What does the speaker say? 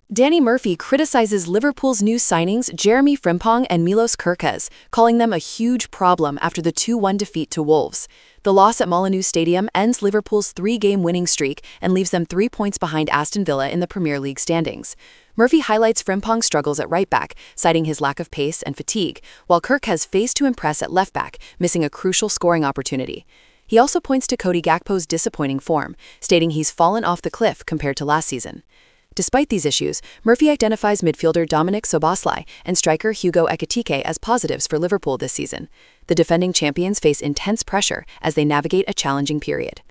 Danny Murphy criticizes Liverpool's new signings Jeremy Frimpong and Milos Kerkez, calling them a huge problem after the 2-1 defeat to Wolves. The loss at Molineux Stadium ends Liverpool's 3-game winning streak and leaves them 3 points behind Aston Villa in the Premier League standings. Murphy highlights Frimpong's struggles at right-back, citing his lack of pace and fatigue, while Kerkez failed to impress at left-back, missing a crucial scoring opportunity. He also points to Cody Gakpo's disappointing form, stating he's fallen off the cliff compared to last season. Despite these issues, Murphy identifies midfielder Dominik Szoboszlai and striker Hugo Ekitike as positives for Liverpool this season. The defending champions face intense pressure as they navigate a challenging period.